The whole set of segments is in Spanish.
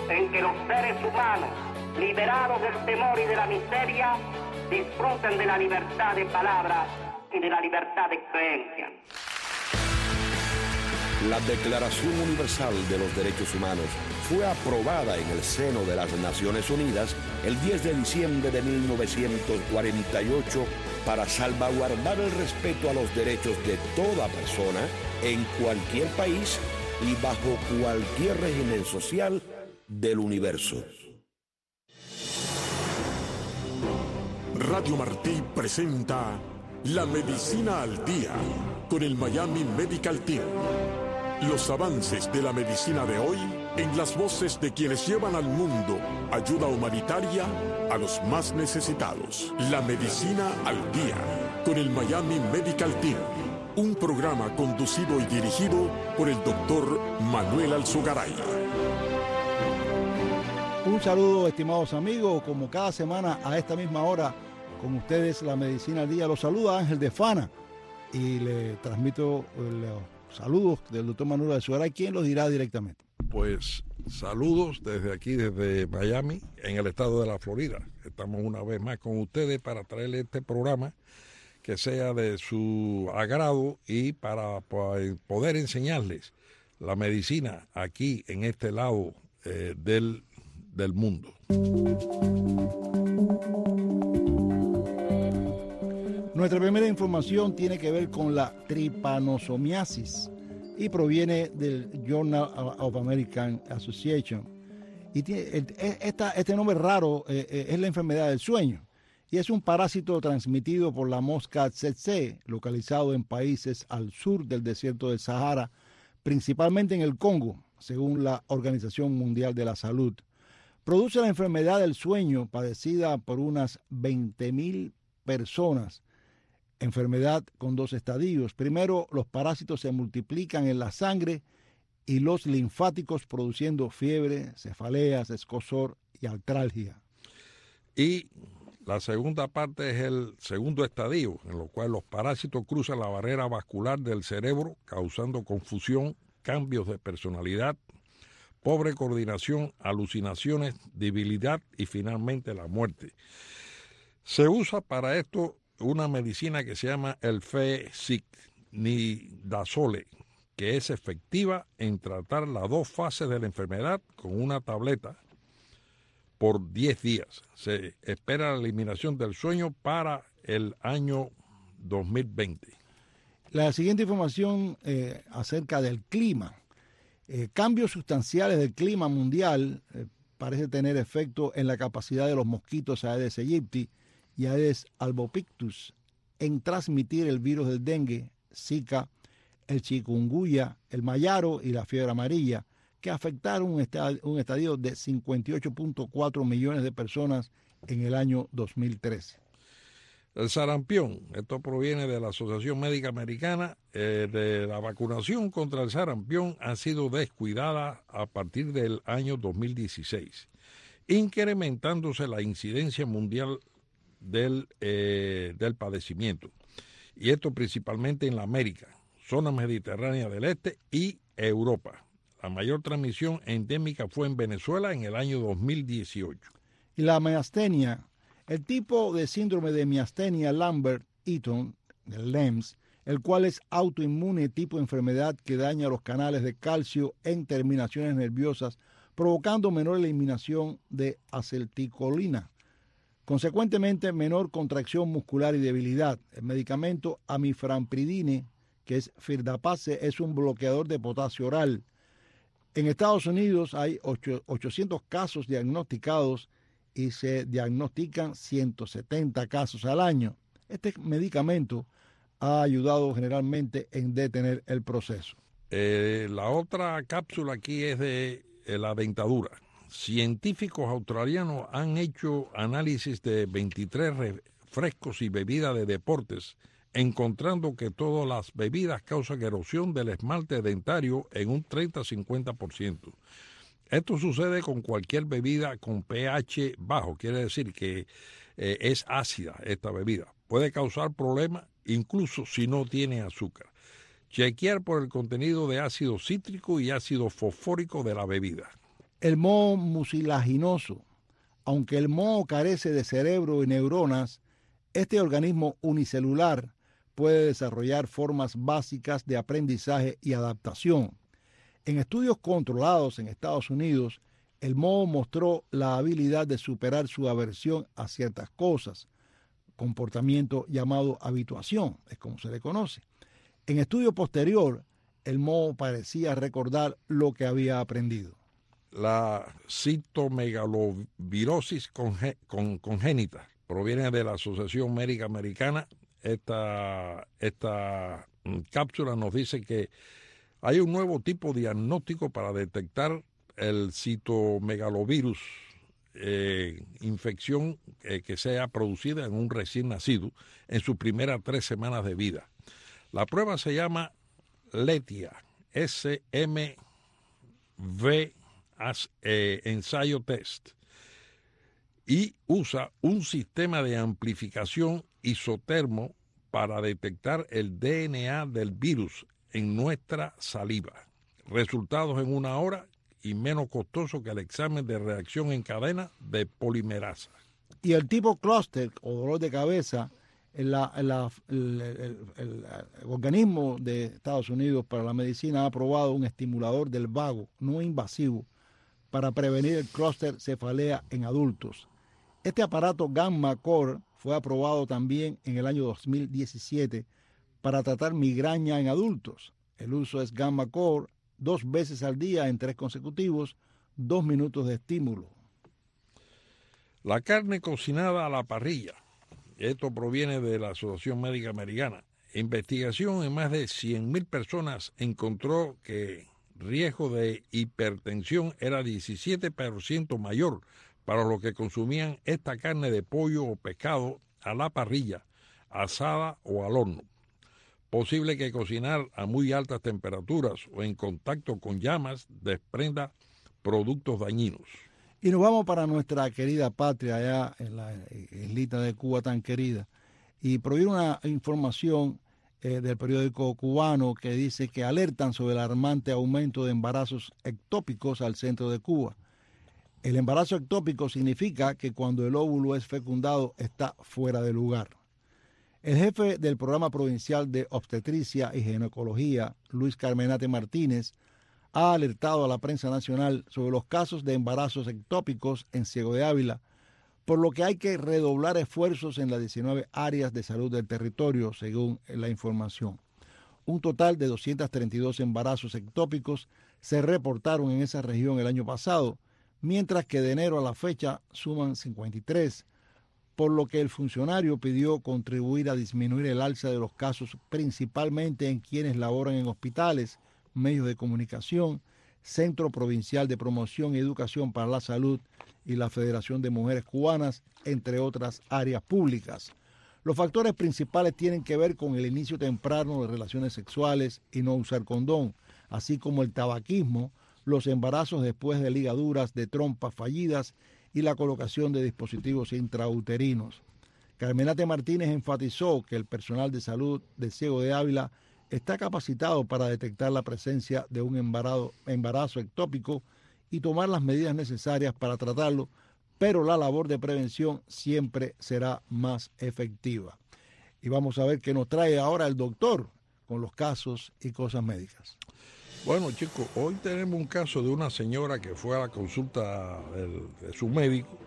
en que los seres humanos, liberados del temor y de la miseria, disfruten de la libertad de palabra y de la libertad de creencia. La Declaración Universal de los Derechos Humanos fue aprobada en el seno de las Naciones Unidas el 10 de diciembre de 1948 para salvaguardar el respeto a los derechos de toda persona en cualquier país y bajo cualquier régimen social del universo. Radio Martí presenta La Medicina al Día con el Miami Medical Team. Los avances de la medicina de hoy en las voces de quienes llevan al mundo ayuda humanitaria a los más necesitados. La Medicina al Día con el Miami Medical Team. Un programa conducido y dirigido por el doctor Manuel Alzogaray. Un saludo, estimados amigos, como cada semana a esta misma hora, con ustedes La Medicina al Día. Los saluda Ángel de Fana y le transmito los saludos del doctor Manuel Alzogaray. ¿Quién los dirá directamente? Pues saludos desde aquí, desde Miami, en el estado de la Florida. Estamos una vez más con ustedes para traerles este programa que sea de su agrado y para poder enseñarles la medicina aquí en este lado del mundo. Nuestra primera información tiene que ver con la tripanosomiasis y proviene del Journal of American Association. Y este nombre raro es la enfermedad del sueño y es un parásito transmitido por la mosca tsetse, localizado en países al sur del desierto del Sahara, principalmente en el Congo, según la Organización Mundial de la Salud. Produce la enfermedad del sueño padecida por unas 20,000 personas. Enfermedad con dos estadios. Primero, los parásitos se multiplican en la sangre y los linfáticos, produciendo fiebre, cefaleas, escozor y artralgia. Y la segunda parte es el segundo estadio, en lo cual los parásitos cruzan la barrera vascular del cerebro, causando confusión, cambios de personalidad, pobre coordinación, alucinaciones, debilidad y finalmente la muerte. Se usa para esto una medicina que se llama el fexinidazole, que es efectiva en tratar las dos fases de la enfermedad con una tableta por 10 días. Se espera la eliminación del sueño para el año 2020. La siguiente información acerca del clima. Cambios sustanciales del clima mundial parece tener efecto en la capacidad de los mosquitos Aedes aegypti y Aedes albopictus en transmitir el virus del dengue, Zika, el chikungunya, el mayaro y la fiebre amarilla, que afectaron un estadio de 58.4 millones de personas en el año 2013. El sarampión, esto proviene de la Asociación Médica Americana. De la vacunación contra el sarampión ha sido descuidada a partir del año 2016, incrementándose la incidencia mundial del padecimiento, y esto principalmente en la América, zona mediterránea del este y Europa. La mayor transmisión endémica fue en Venezuela en el año 2018. Y la miastenia, el tipo de síndrome de miastenia Lambert-Eaton, del LEMS, el cual es autoinmune tipo de enfermedad que daña los canales de calcio en terminaciones nerviosas, provocando menor eliminación de acetilcolina. Consecuentemente, menor contracción muscular y debilidad. El medicamento amiframpridine, que es Firdapase, es un bloqueador de potasio oral. En Estados Unidos hay 800 casos diagnosticados y se diagnostican 170 casos al año. Este medicamento ha ayudado generalmente en detener el proceso. La otra cápsula aquí es de la dentadura. Científicos australianos han hecho análisis de 23 refrescos y bebidas de deportes, encontrando que todas las bebidas causan erosión del esmalte dentario en un 30-50%. Esto sucede con cualquier bebida con pH bajo, quiere decir que es ácida esta bebida. Puede causar problemas incluso si no tiene azúcar. Chequear por el contenido de ácido cítrico y ácido fosfórico de la bebida. El moho mucilaginoso. Aunque el moho carece de cerebro y neuronas, este organismo unicelular puede desarrollar formas básicas de aprendizaje y adaptación. En estudios controlados en Estados Unidos, el moho mostró la habilidad de superar su aversión a ciertas cosas, comportamiento llamado habituación, es como se le conoce. En estudio posterior, el moho parecía recordar lo que había aprendido. La citomegalovirosis congénita proviene de la Asociación Médica Americana. Esta cápsula nos dice que hay un nuevo tipo de diagnóstico para detectar el citomegalovirus, infección que sea producida en un recién nacido en sus primeras 3 semanas de vida. La prueba se llama LETIA, SMV ensayo test, y usa un sistema de amplificación isotermo para detectar el DNA del virus en nuestra saliva. Resultados en 1 hora y menos costoso que el examen de reacción en cadena de polimerasa. Y el tipo clúster o dolor de cabeza, el organismo de Estados Unidos para la medicina ha aprobado un estimulador del vago no invasivo para prevenir el clúster cefalea en adultos. Este aparato Gamma Core fue aprobado también en el año 2017 para tratar migraña en adultos. El uso es Gamma Core 2 veces al día en 3 consecutivos, 2 minutos de estímulo. La carne cocinada a la parrilla. Esto proviene de la Asociación Médica Americana. Investigación en más de 100,000 personas encontró que riesgo de hipertensión era 17% mayor para los que consumían esta carne de pollo o pescado a la parrilla, asada o al horno. Posible que cocinar a muy altas temperaturas o en contacto con llamas desprenda productos dañinos. Y nos vamos para nuestra querida patria allá en la islita de Cuba tan querida. Y proviene una información del periódico cubano que dice que alertan sobre el alarmante aumento de embarazos ectópicos al centro de Cuba. El embarazo ectópico significa que cuando el óvulo es fecundado está fuera de lugar. El jefe del programa provincial de obstetricia y ginecología, Luis Carmenate Martínez, ha alertado a la prensa nacional sobre los casos de embarazos ectópicos en Ciego de Ávila, por lo que hay que redoblar esfuerzos en las 19 áreas de salud del territorio, según la información. Un total de 232 embarazos ectópicos se reportaron en esa región el año pasado, mientras que de enero a la fecha suman 53, por lo que el funcionario pidió contribuir a disminuir el alza de los casos, principalmente en quienes laboran en hospitales, medios de comunicación, Centro Provincial de Promoción y Educación para la Salud y la Federación de Mujeres Cubanas, entre otras áreas públicas. Los factores principales tienen que ver con el inicio temprano de relaciones sexuales y no usar condón, así como el tabaquismo, los embarazos después de ligaduras de trompas fallidas y la colocación de dispositivos intrauterinos. Carmenate Martínez enfatizó que el personal de salud de Ciego de Ávila está capacitado para detectar la presencia de un embarazo ectópico y tomar las medidas necesarias para tratarlo, pero la labor de prevención siempre será más efectiva. Y vamos a ver qué nos trae ahora el doctor con los casos y cosas médicas. Bueno, chicos, hoy tenemos un caso de una señora que fue a la consulta de su médico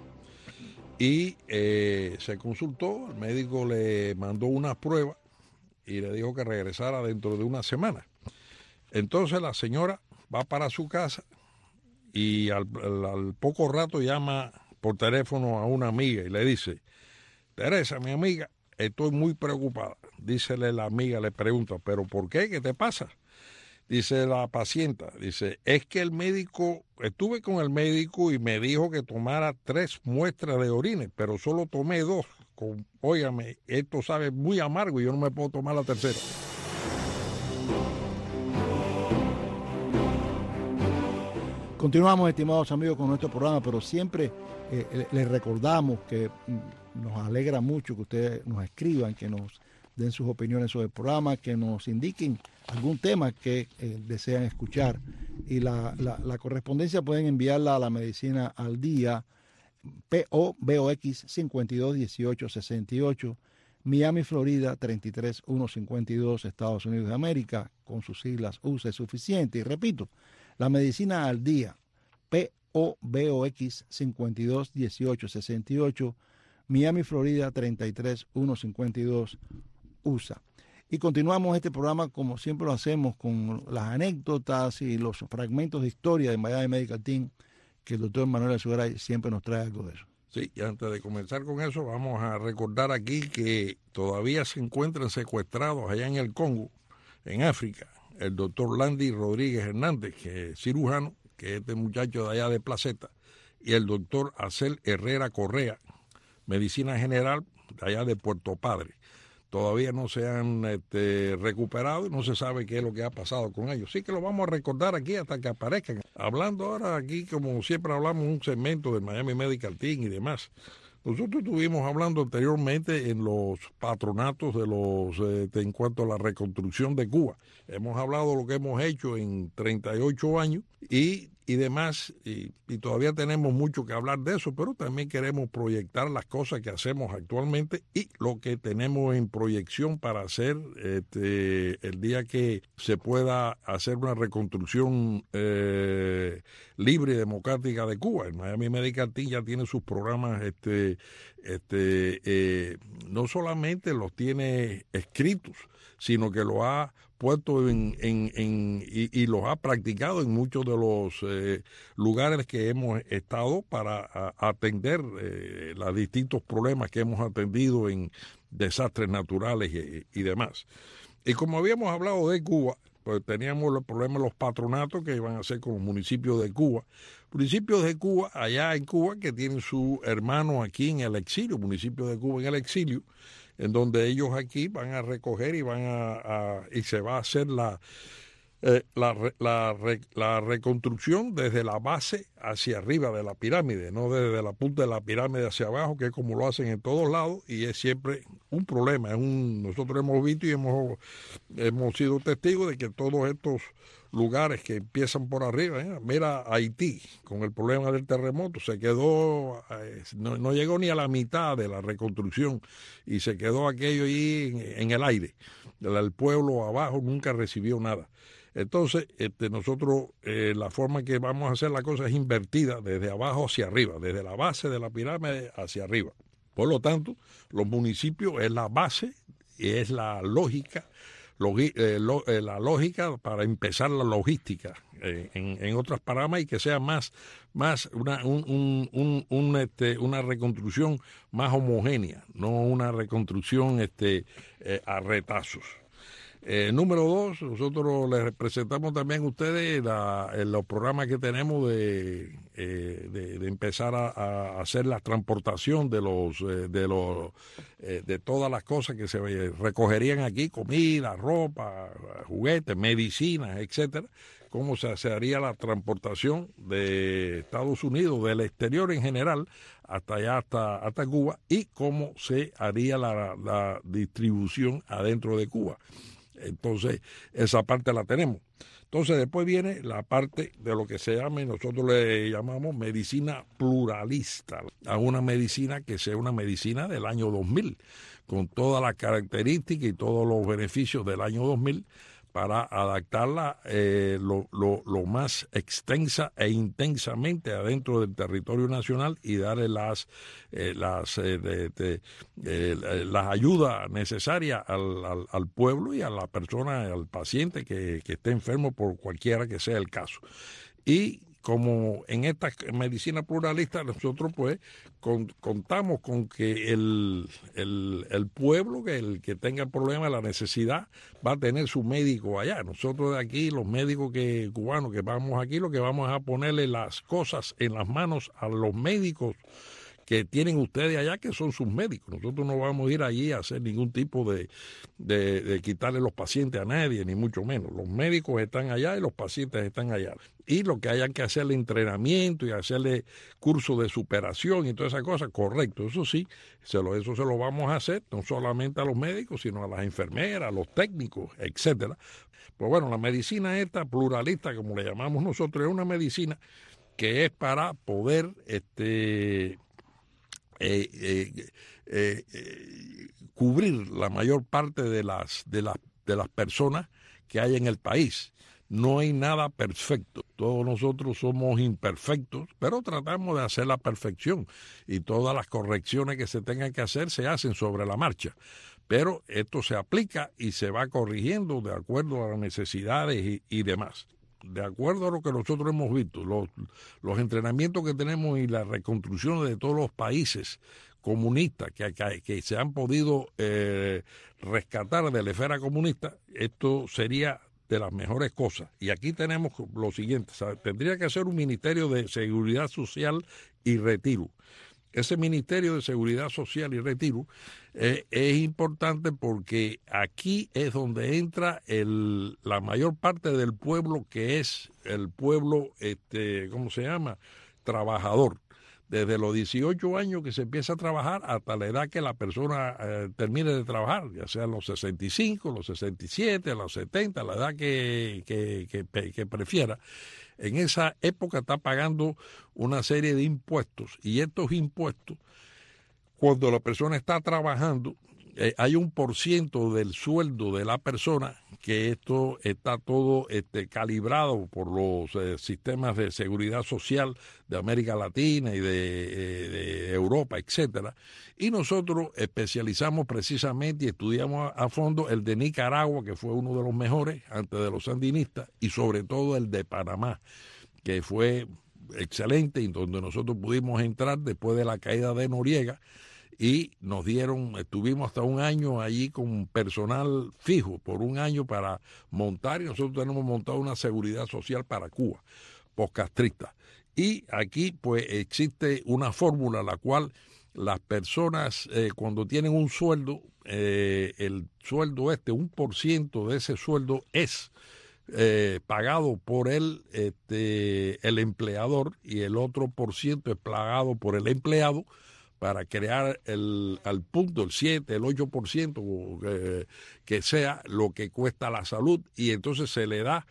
y se consultó, el médico le mandó unas pruebas y le dijo que regresara dentro de 1 semana. Entonces la señora va para su casa y al poco rato llama por teléfono a una amiga y le dice: Teresa, mi amiga, estoy muy preocupada. Dícele la amiga, le pregunta: ¿pero por qué? ¿Qué te pasa? Dice la paciente, es que estuve con el médico y me dijo que tomara 3 muestras de orina, pero solo tomé 2. Óigame, esto sabe muy amargo y yo no me puedo tomar la tercera. Continuamos, estimados amigos, con nuestro programa, pero siempre les recordamos que nos alegra mucho que ustedes nos escriban, que nos den sus opiniones sobre el programa, que nos indiquen algún tema que desean escuchar Y la correspondencia pueden enviarla a la Medicina al Día, P.O. Box 521868, Miami, Florida 33152, Estados Unidos de América, con sus siglas USA es suficiente. Y repito, la Medicina al Día, P.O. Box 521868, Miami, Florida 33152, USA. Y continuamos este programa como siempre lo hacemos, con las anécdotas y los fragmentos de historia de Miami Medical Team, que el doctor Manuel Alzugaray siempre nos trae algo de eso. Sí, y antes de comenzar con eso, vamos a recordar aquí que todavía se encuentran secuestrados allá en el Congo, en África, el doctor Landy Rodríguez Hernández, que es cirujano, que es este muchacho de allá de Placeta, y el doctor Acel Herrera Correa, medicina general de allá de Puerto Padre. Todavía no se han recuperado y no se sabe qué es lo que ha pasado con ellos. Sí que lo vamos a recordar aquí hasta que aparezcan. Hablando ahora aquí, como siempre hablamos, un segmento del Miami Medical Team y demás. Nosotros estuvimos hablando anteriormente en los patronatos de los en cuanto a la reconstrucción de Cuba. Hemos hablado de lo que hemos hecho en 38 años y demás, y todavía tenemos mucho que hablar de eso, pero también queremos proyectar las cosas que hacemos actualmente y lo que tenemos en proyección para hacer el día que se pueda hacer una reconstrucción libre y democrática de Cuba. El Miami Medical Team ya tiene sus programas, no solamente los tiene escritos, sino que lo ha puesto y los ha practicado en muchos de los lugares que hemos estado para atender los distintos problemas que hemos atendido en desastres naturales y demás. Y como habíamos hablado de Cuba, pues teníamos el problema de los patronatos que iban a ser con los municipios de Cuba. Municipios de Cuba, allá en Cuba, que tienen su hermano aquí en el exilio, municipios de Cuba en el exilio, en donde ellos aquí van a recoger y y se va a hacer la reconstrucción desde la base hacia arriba de la pirámide, no desde la punta de la pirámide hacia abajo, que es como lo hacen en todos lados, y es siempre un problema. Nosotros hemos visto y hemos sido testigos de que todos estos lugares que empiezan por arriba, mira Haití, con el problema del terremoto, se quedó, no llegó ni a la mitad de la reconstrucción y se quedó aquello ahí en el aire. El pueblo abajo nunca recibió nada. Entonces, nosotros, la forma que vamos a hacer la cosa es invertida desde abajo hacia arriba, desde la base de la pirámide hacia arriba. Por lo tanto, los municipios es la base y es la lógica, la lógica para empezar la logística en otras paradas y que sea más una reconstrucción más homogénea, no una reconstrucción a retazos. Número 2, nosotros les presentamos también a ustedes en los programas que tenemos de empezar a hacer la transportación de todas las cosas que se recogerían aquí, comida, ropa, juguetes, medicinas, etcétera. Cómo se haría la transportación de Estados Unidos, del exterior en general, hasta allá, hasta Cuba, y cómo se haría la distribución adentro de Cuba. Entonces, esa parte la tenemos. Entonces, después viene la parte de lo que se llama, nosotros le llamamos medicina pluralista, a una medicina que sea una medicina del año 2000, con todas las características y todos los beneficios del año 2000, para adaptarla lo más extensa e intensamente adentro del territorio nacional y darle las ayudas necesarias al pueblo y a la persona, al paciente que esté enfermo por cualquiera que sea el caso. Y como en esta medicina pluralista nosotros pues contamos con que el pueblo, que el que tenga el problema, la necesidad, va a tener su médico allá. Nosotros de aquí, los médicos cubanos que vamos aquí, lo que vamos a ponerle las cosas en las manos a los médicos que tienen ustedes allá, que son sus médicos. Nosotros no vamos a ir allí a hacer ningún tipo de quitarle los pacientes a nadie, ni mucho menos. Los médicos están allá y los pacientes están allá. Y lo que hayan que hacerle entrenamiento y hacerle curso de superación y todas esas cosas, correcto. Eso sí, eso se lo vamos a hacer, no solamente a los médicos, sino a las enfermeras, a los técnicos, etcétera. Pues bueno, la medicina esta pluralista, como le llamamos nosotros, es una medicina que es para poder cubrir la mayor parte de las personas que hay en el país. No hay nada perfecto. Todos nosotros somos imperfectos, pero tratamos de hacer la perfección y todas las correcciones que se tengan que hacer se hacen sobre la marcha. Pero esto se aplica y se va corrigiendo de acuerdo a las necesidades y demás. De acuerdo a lo que nosotros hemos visto, los entrenamientos que tenemos y las reconstrucciones de todos los países comunistas que se han podido rescatar de la esfera comunista, esto sería de las mejores cosas. Y aquí tenemos lo siguiente, ¿sabes? Tendría que ser un Ministerio de Seguridad Social y Retiro. Ese Ministerio de Seguridad Social y Retiro es importante porque aquí es donde entra la mayor parte del pueblo, que es el pueblo, ¿cómo se llama? Trabajador. Desde los 18 años que se empieza a trabajar hasta la edad que la persona termine de trabajar, ya sea los 65, los 67, los 70, la edad que prefiera. En esa época está pagando una serie de impuestos, y estos impuestos, cuando la persona está trabajando, hay un % del sueldo de la persona que esto está todo calibrado por los sistemas de seguridad social de América Latina y de Europa, etcétera. Y nosotros especializamos precisamente y estudiamos a fondo el de Nicaragua, que fue uno de los mejores antes de los sandinistas, y sobre todo el de Panamá, que fue excelente y donde nosotros pudimos entrar después de la caída de Noriega. Y estuvimos hasta un año allí con personal fijo, por un año para montar, y nosotros tenemos montado una seguridad social para Cuba, postcastrista. Y aquí pues existe una fórmula la cual las personas cuando tienen un sueldo, el sueldo un % de ese sueldo es pagado por el empleador, y el otro % es pagado por el empleado, para crear al punto, el 7, el 8%, que sea lo que cuesta la salud, y entonces se le da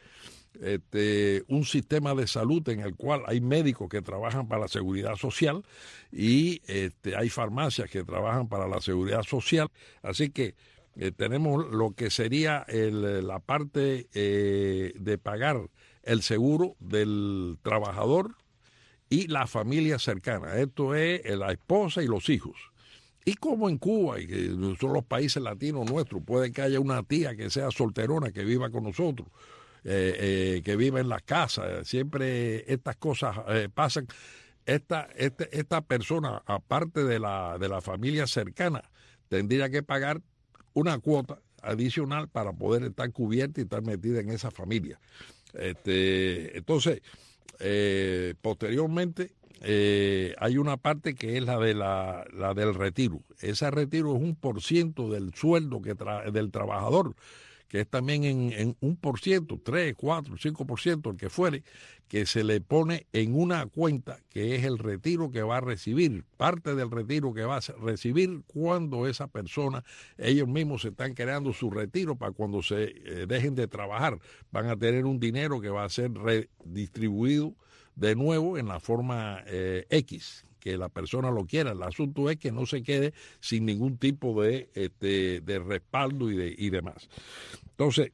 un sistema de salud en el cual hay médicos que trabajan para la seguridad social y hay farmacias que trabajan para la seguridad social. Así que tenemos lo que sería la parte de pagar el seguro del trabajador y la familia cercana. Esto es la esposa y los hijos. Y como en Cuba, y que son los países latinos nuestros, puede que haya una tía que sea solterona, que viva con nosotros, que viva en las casas. Siempre estas cosas pasan. Esta persona, aparte de la familia cercana, tendría que pagar una cuota adicional para poder estar cubierta y estar metida en esa familia. Entonces, posteriormente hay una parte que es la del retiro. Ese retiro es un % del sueldo del trabajador, que es también en un %, 3, 4, 5%, el que fuere, que se le pone en una cuenta que es el retiro que va a recibir, parte del retiro que va a recibir cuando esa persona, ellos mismos se están creando su retiro para cuando se dejen de trabajar, van a tener un dinero que va a ser redistribuido de nuevo en la forma X, que la persona lo quiera. El asunto es que no se quede sin ningún tipo de respaldo y demás. Entonces,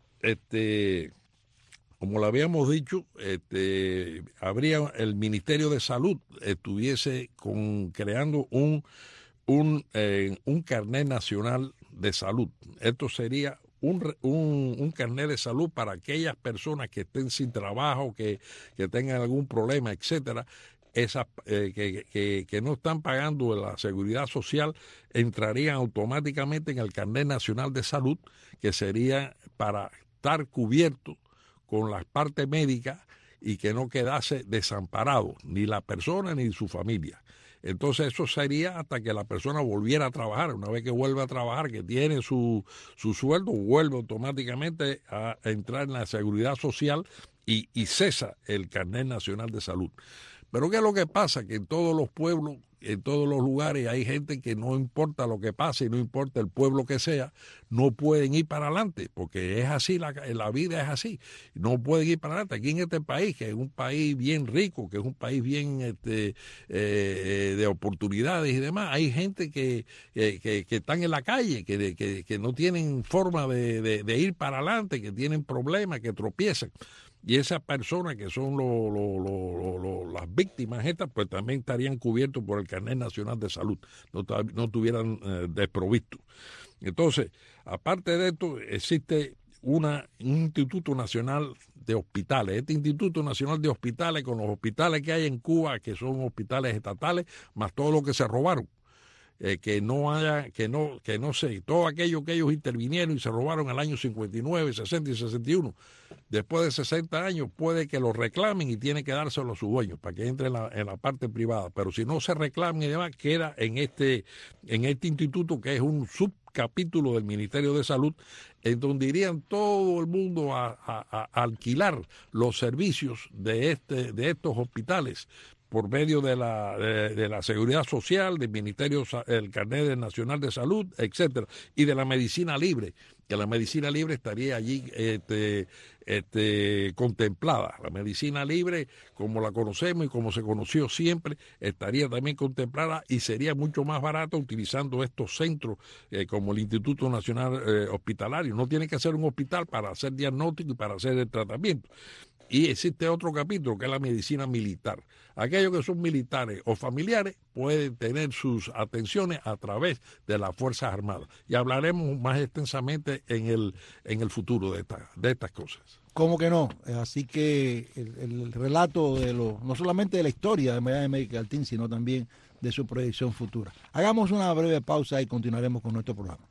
como lo habíamos dicho, habría el Ministerio de Salud estuviese creando un carnet nacional de salud. Esto sería un carnet de salud para aquellas personas que estén sin trabajo, que tengan algún problema, etcétera. Esas que no están pagando la seguridad social entrarían automáticamente en el carnet nacional de salud, que sería para estar cubierto con las partes médicas y que no quedase desamparado ni la persona ni su familia. Entonces eso sería hasta que la persona volviera a trabajar. Una vez que vuelve a trabajar, que tiene su sueldo, vuelve automáticamente a entrar en la seguridad social y cesa el carnet nacional de salud. Pero ¿qué es lo que pasa? Que en todos los pueblos, en todos los lugares hay gente que no importa lo que pase, no importa el pueblo que sea, no pueden ir para adelante, porque es así, la vida es así, no pueden ir para adelante. Aquí en este país, que es un país bien rico, que es un país bien de oportunidades y demás, hay gente que están en la calle, que no tienen forma de ir para adelante, que tienen problemas, que tropiezan. Y esas personas que son las víctimas estas, pues también estarían cubiertos por el Carnet Nacional de Salud, no estuvieran desprovistos. Entonces, aparte de esto, existe un Instituto Nacional de Hospitales. Este Instituto Nacional de Hospitales, con los hospitales que hay en Cuba, que son hospitales estatales, más todo lo que se robaron. Todo aquello que ellos intervinieron y se robaron en el año 59, 60 y 61, después de 60 años puede que lo reclamen y tiene que dárselo a sus dueños para que entre en la parte privada, pero si no se reclaman y demás, queda en este instituto, que es un subcapítulo del Ministerio de Salud, en donde irían todo el mundo a alquilar los servicios de estos hospitales por medio de la Seguridad Social, del Ministerio, el Carnet Nacional de Salud, etcétera, y de la medicina libre, que la medicina libre estaría allí contemplada. La medicina libre, como la conocemos y como se conoció siempre, estaría también contemplada y sería mucho más barata utilizando estos centros como el Instituto Nacional Hospitalario. No tiene que ser un hospital para hacer diagnóstico y para hacer el tratamiento. Y existe otro capítulo que es la medicina militar. Aquellos que son militares o familiares pueden tener sus atenciones a través de las Fuerzas Armadas. Y hablaremos más extensamente en el futuro de estas cosas. ¿Cómo que no? Así que el relato no solamente de la historia de Miami Medical Team, sino también de su proyección futura. Hagamos una breve pausa y continuaremos con nuestro programa.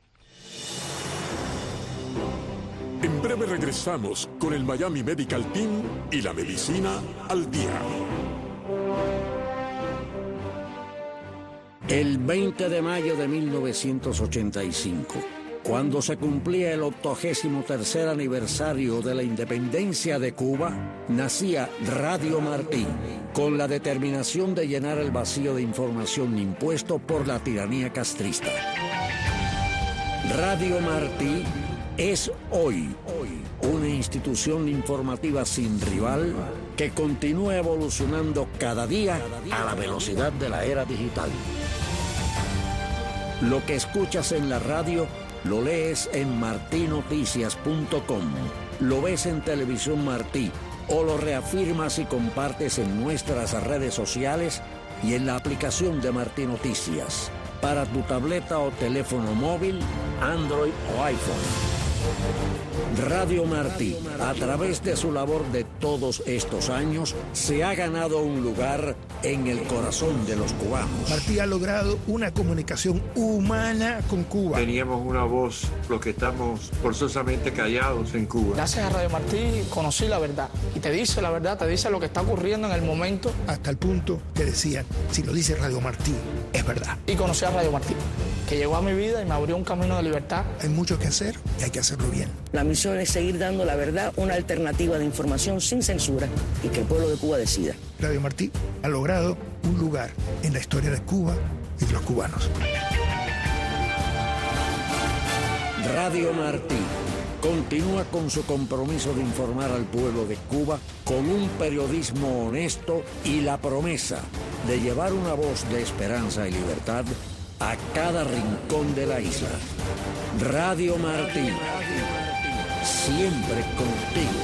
En breve regresamos con el Miami Medical Team y la medicina al día. El 20 de mayo de 1985, cuando se cumplía el 83º aniversario de la independencia de Cuba, nacía Radio Martí, con la determinación de llenar el vacío de información impuesto por la tiranía castrista. Radio Martí es hoy una institución informativa sin rival que continúa evolucionando cada día a la velocidad de la era digital. Lo que escuchas en la radio lo lees en martinoticias.com, lo ves en Televisión Martí o lo reafirmas y compartes en nuestras redes sociales y en la aplicación de Martí Noticias para tu tableta o teléfono móvil, Android o iPhone. Radio Martí, a través de su labor de todos estos años, se ha ganado un lugar en el corazón de los cubanos. Martí ha logrado una comunicación humana con Cuba. Teníamos una voz, los que estamos forzosamente callados en Cuba. Gracias a Radio Martí conocí la verdad. Y te dice la verdad, te dice lo que está ocurriendo en el momento. Hasta el punto que decían, si lo dice Radio Martí, es verdad. Y conocí a Radio Martí, que llegó a mi vida y me abrió un camino de libertad. Hay mucho que hacer y hay que hacerlo bien. La misión es seguir dando la verdad, una alternativa de información sin censura y que el pueblo de Cuba decida. Radio Martí ha logrado un lugar en la historia de Cuba y de los cubanos. Radio Martí continúa con su compromiso de informar al pueblo de Cuba con un periodismo honesto y la promesa de llevar una voz de esperanza y libertad a cada rincón de la isla. Radio Martí, siempre contigo.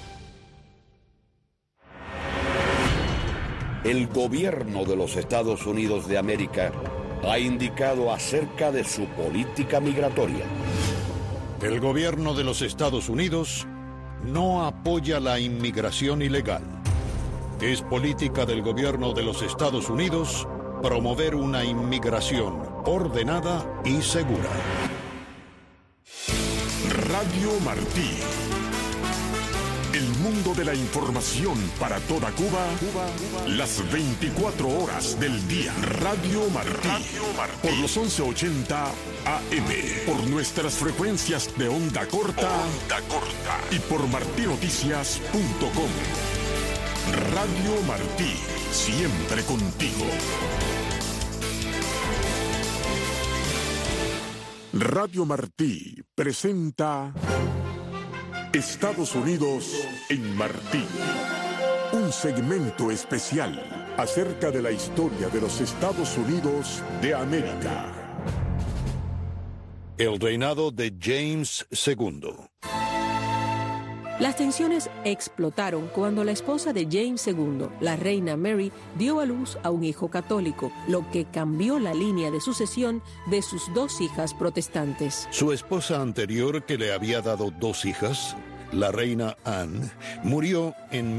El gobierno de los Estados Unidos de América ha indicado acerca de su política migratoria. El gobierno de los Estados Unidos no apoya la inmigración ilegal. Es política del gobierno de los Estados Unidos promover una inmigración ordenada y segura. Radio Martí, El mundo de la información para toda Cuba, las 24 horas del día. Radio Martí, por los 1180 AM, por nuestras frecuencias de onda corta y por martinoticias.com. Radio Martí, siempre contigo. Radio Martí presenta Estados Unidos en Martí, un segmento especial acerca de la historia de los Estados Unidos de América. El reinado de James II. Las tensiones explotaron cuando la esposa de James II, la reina Mary, dio a luz a un hijo católico, lo que cambió la línea de sucesión de sus dos hijas protestantes. Su esposa anterior, que le había dado dos hijas, la reina Anne, murió en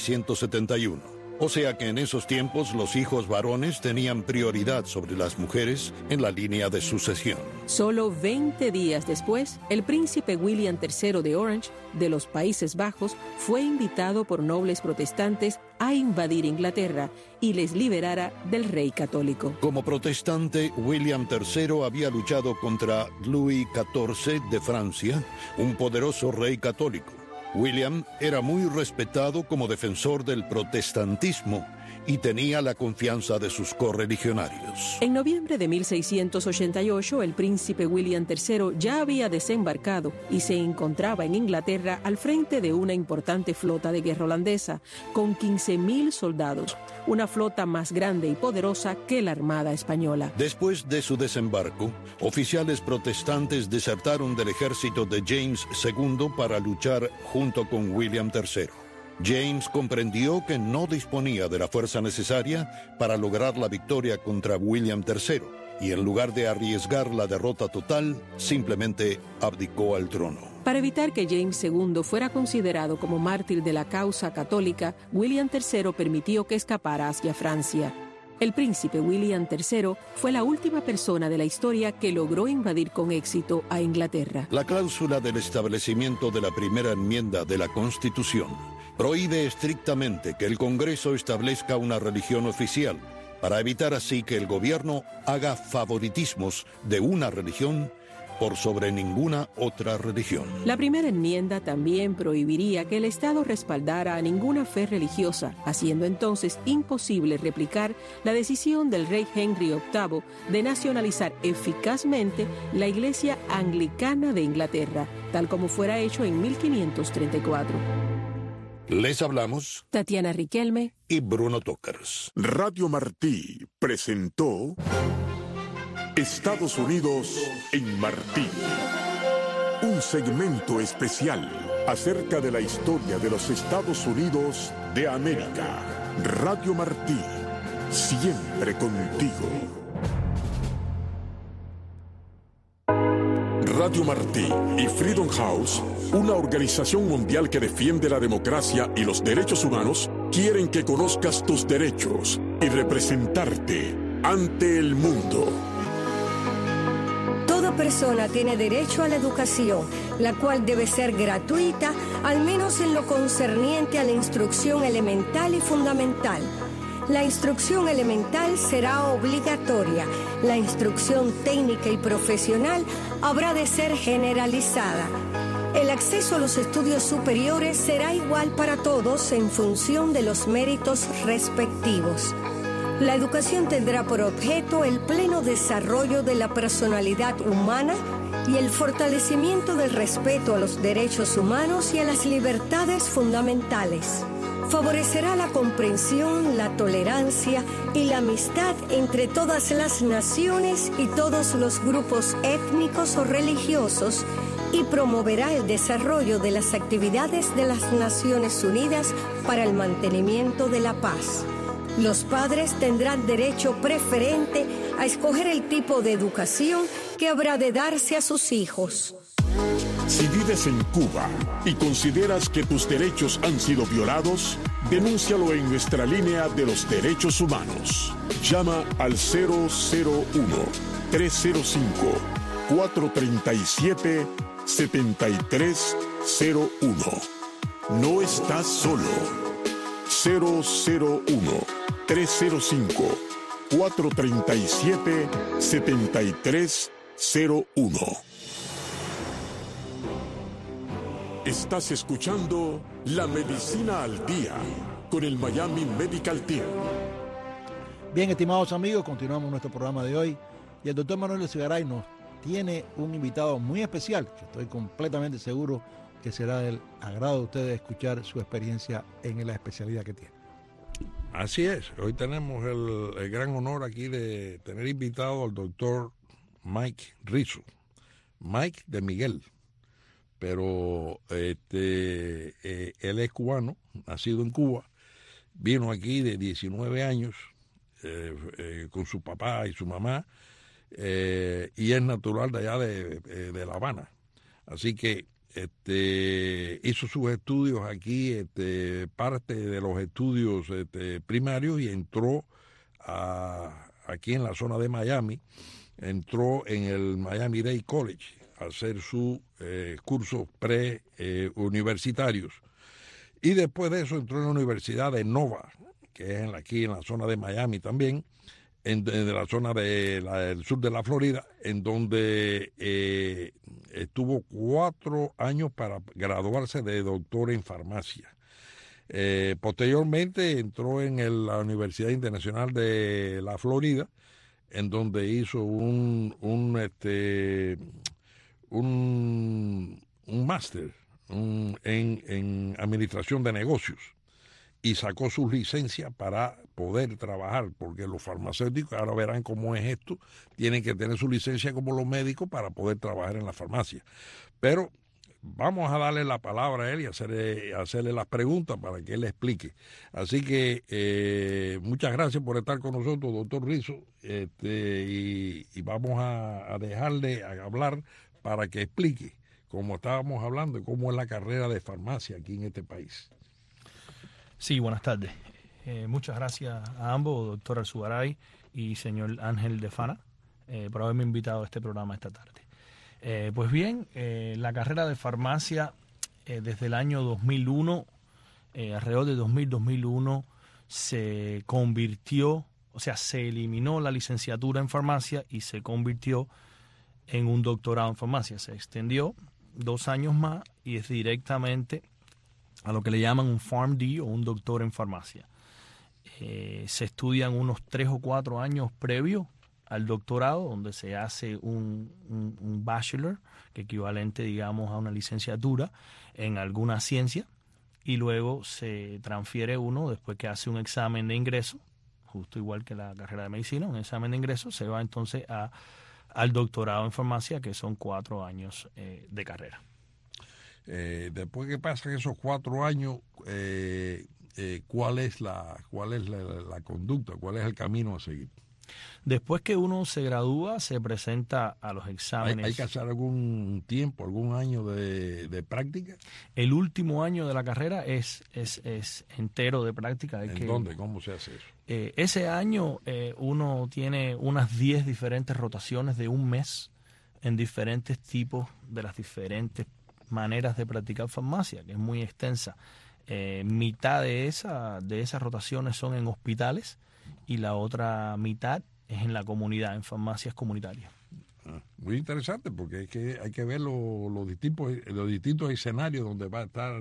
1671. O sea que en esos tiempos los hijos varones tenían prioridad sobre las mujeres en la línea de sucesión. Solo 20 días después, el príncipe William III de Orange, de los Países Bajos, fue invitado por nobles protestantes a invadir Inglaterra y les liberara del rey católico. Como protestante, William III había luchado contra Louis XIV de Francia, un poderoso rey católico. William era muy respetado como defensor del protestantismo y tenía la confianza de sus correligionarios. En noviembre de 1688, el príncipe William III ya había desembarcado y se encontraba en Inglaterra al frente de una importante flota de guerra holandesa, con 15,000 soldados, una flota más grande y poderosa que la Armada Española. Después de su desembarco, oficiales protestantes desertaron del ejército de James II para luchar junto con William III. James comprendió que no disponía de la fuerza necesaria para lograr la victoria contra William III y en lugar de arriesgar la derrota total, simplemente abdicó al trono. Para evitar que James II fuera considerado como mártir de la causa católica, William III permitió que escapara hacia Francia. El príncipe William III fue la última persona de la historia que logró invadir con éxito a Inglaterra. La cláusula del establecimiento de la primera enmienda de la Constitución prohíbe estrictamente que el Congreso establezca una religión oficial, para evitar así que el gobierno haga favoritismos de una religión por sobre ninguna otra religión. La primera enmienda también prohibiría que el Estado respaldara a ninguna fe religiosa, haciendo entonces imposible replicar la decisión del rey Henry VIII de nacionalizar eficazmente la Iglesia Anglicana de Inglaterra, tal como fuera hecho en 1534. Les hablamos Tatiana Riquelme y Bruno Tokers. Radio Martí presentó Estados Unidos en Martí, un segmento especial acerca de la historia de los Estados Unidos de América. Radio Martí, siempre contigo. Radio Martí y Freedom House, una organización mundial que defiende la democracia y los derechos humanos, quieren que conozcas tus derechos y representarte ante el mundo. Toda persona tiene derecho a la educación, la cual debe ser gratuita, al menos en lo concerniente a la instrucción elemental y fundamental. La instrucción elemental será obligatoria. La instrucción técnica y profesional habrá de ser generalizada. El acceso a los estudios superiores será igual para todos en función de los méritos respectivos. La educación tendrá por objeto el pleno desarrollo de la personalidad humana y el fortalecimiento del respeto a los derechos humanos y a las libertades fundamentales. Favorecerá la comprensión, la tolerancia y la amistad entre todas las naciones y todos los grupos étnicos o religiosos y promoverá el desarrollo de las actividades de las Naciones Unidas para el mantenimiento de la paz. Los padres tendrán derecho preferente a escoger el tipo de educación que habrá de darse a sus hijos. Si vives en Cuba y consideras que tus derechos han sido violados, denúncialo en nuestra línea de los derechos humanos. Llama al 001-305-437-7301. No estás solo. 001-305-437-7301. Estás escuchando La Medicina al Día con el Miami Medical Team. Bien, estimados amigos, continuamos nuestro programa de hoy y el doctor Manuel Echegaray nos tiene un invitado muy especial, que estoy completamente seguro que será del agrado de ustedes escuchar su experiencia en la especialidad que tiene. Así es, hoy tenemos el gran honor aquí de tener invitado al doctor Mike Rizzo, Mike de Miguel, pero él es cubano, nacido en Cuba, vino aquí de 19 años con su papá y su mamá, y es natural de allá de La Habana, así que hizo sus estudios aquí, parte de los estudios primarios, y entró aquí en la zona de Miami, entró en el Miami-Dade College a hacer sus cursos pre-universitarios, y después de eso entró en la Universidad de Nova, que es aquí en la zona de Miami también, de la zona del sur de la Florida, en donde estuvo 4 años para graduarse de doctor en farmacia. Posteriormente entró en la Universidad Internacional de la Florida, en donde hizo un máster en administración de negocios, y sacó sus licencias para poder trabajar, porque los farmacéuticos, ahora verán cómo es esto, tienen que tener su licencia como los médicos para poder trabajar en la farmacia. Pero vamos a darle la palabra a él y hacerle las preguntas para que él le explique. Así que muchas gracias por estar con nosotros, doctor Rizzo, y vamos a dejarle hablar para que explique, como estábamos hablando, cómo es la carrera de farmacia aquí en este país. Sí, buenas tardes. Muchas gracias a ambos, doctor Alzugaray y señor Ángel de Fana, por haberme invitado a este programa esta tarde. Pues bien, la carrera de farmacia desde el año 2001, alrededor de 2000-2001, se convirtió, o sea, se eliminó la licenciatura en farmacia y se convirtió en un doctorado en farmacia. Se extendió 2 años más y es directamente a lo que le llaman un PharmD o un doctor en farmacia. Se estudian unos 3 o 4 años previos al doctorado, donde se hace un bachelor, que equivalente, digamos, a una licenciatura en alguna ciencia, y luego se transfiere uno, después que hace un examen de ingreso, justo igual que la carrera de medicina, un examen de ingreso, se va entonces al doctorado en farmacia, que son 4 años de carrera. Después que pasan esos 4 años, ¿cuál es la conducta? ¿Cuál es el camino a seguir? Después que uno se gradúa, se presenta a los exámenes. ¿Hay que hacer algún tiempo, algún año de práctica? El último año de la carrera es entero de práctica. ¿Dónde? ¿Cómo se hace eso? Ese año uno tiene unas 10 diferentes rotaciones de un mes en diferentes tipos de las diferentes maneras de practicar farmacia, que es muy extensa. Mitad de esas rotaciones son en hospitales y la otra mitad es en la comunidad, en farmacias comunitarias. Muy interesante, porque es que hay que ver los distintos escenarios donde va a estar,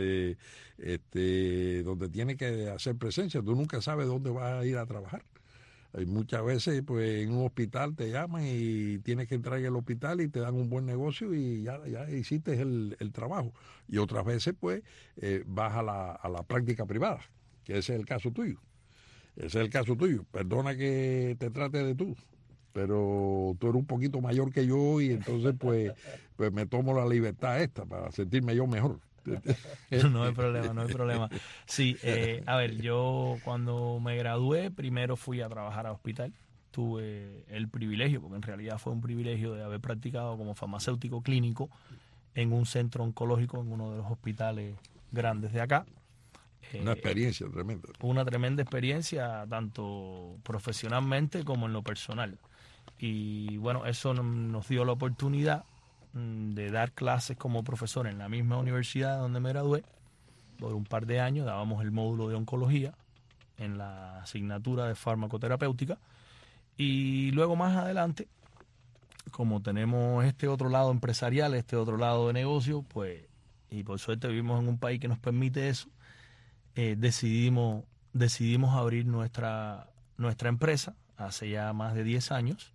donde tiene que hacer presencia. Tú nunca sabes dónde vas a ir a trabajar. Hay muchas veces, pues, en un hospital te llaman y tienes que entrar en el hospital y te dan un buen negocio y ya hiciste el trabajo. Y otras veces, pues, vas a la práctica privada, que ese es el caso tuyo. Perdona que te trate de tú, pero tú eres un poquito mayor que yo y entonces, pues me tomo la libertad esta para sentirme yo mejor. No hay problema. Sí, a ver, yo cuando me gradué, primero fui a trabajar al hospital. Tuve el privilegio, porque en realidad fue un privilegio, de haber practicado como farmacéutico clínico en un centro oncológico, en uno de los hospitales grandes de acá. Una experiencia tremenda. Una tremenda experiencia, tanto profesionalmente como en lo personal. Y bueno, eso nos dio la oportunidad de dar clases como profesor en la misma universidad donde me gradué por un par de años, dábamos el módulo de oncología en la asignatura de farmacoterapéutica, y luego más adelante, como tenemos este otro lado empresarial, este otro lado de negocio, pues, y por suerte vivimos en un país que nos permite eso, decidimos abrir nuestra empresa hace ya más de 10 años,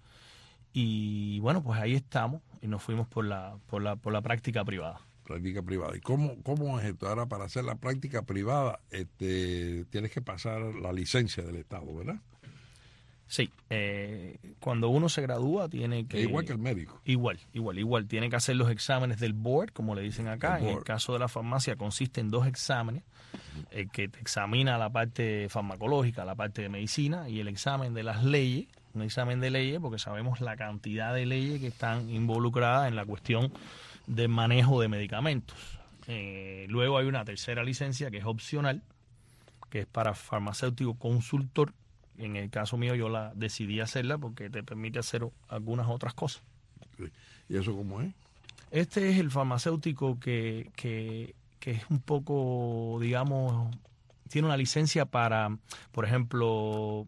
y bueno, pues ahí estamos, y nos fuimos por la práctica privada. Práctica privada. ¿Y cómo es esto? Ahora, para hacer la práctica privada, tienes que pasar la licencia del Estado, ¿verdad? Sí. Cuando uno se gradúa tiene que... Igual que el médico. Igual. Tiene que hacer los exámenes del board, como le dicen acá. En el caso de la farmacia consiste en 2 exámenes. El que te examina la parte farmacológica, la parte de medicina, y el examen de las leyes. Un examen de leyes, porque sabemos la cantidad de leyes que están involucradas en la cuestión de manejo de medicamentos. Luego hay una tercera licencia que es opcional, que es para farmacéutico consultor. En el caso mío yo decidí hacerla porque te permite hacer algunas otras cosas. ¿Y eso cómo es? Este es el farmacéutico que es un poco, digamos, tiene una licencia para, por ejemplo,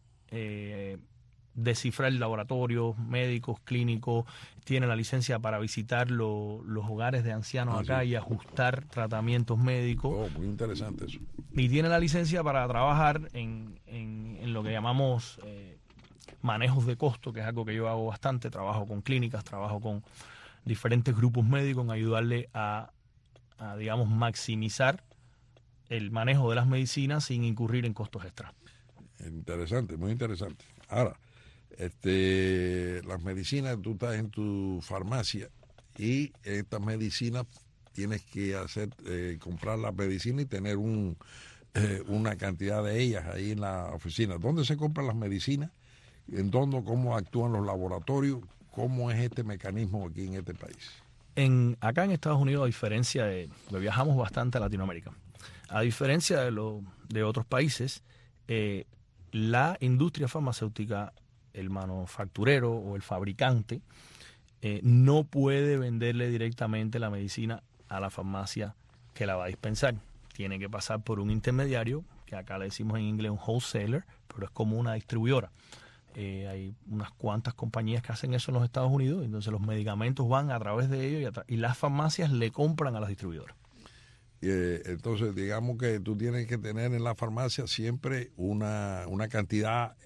descifrar laboratorios médicos, clínicos, tiene la licencia para visitar los hogares de ancianos acá y ajustar tratamientos médicos. Oh, muy interesante eso. Y tiene la licencia para trabajar en lo que llamamos manejos de costo, que es algo que yo hago bastante. Trabajo con clínicas, trabajo con diferentes grupos médicos en ayudarle a digamos, maximizar el manejo de las medicinas sin incurrir en costos extra. Interesante, muy interesante. Ahora, las medicinas, tú estás en tu farmacia y estas medicinas tienes que comprar las medicinas y tener una cantidad de ellas ahí en la oficina. ¿Dónde se compran las medicinas? ¿Cómo actúan los laboratorios? ¿Cómo es este mecanismo aquí en este país? Acá en Estados Unidos, a diferencia de... viajamos bastante a Latinoamérica. A diferencia de otros países, la industria farmacéutica, el manufacturero o el fabricante, no puede venderle directamente la medicina a la farmacia que la va a dispensar. Tiene que pasar por un intermediario, que acá le decimos en inglés un wholesaler, pero es como una distribuidora. Hay unas cuantas compañías que hacen eso en los Estados Unidos, entonces los medicamentos van a través de ellos y las farmacias le compran a las distribuidoras. Entonces, digamos que tú tienes que tener en la farmacia siempre una cantidad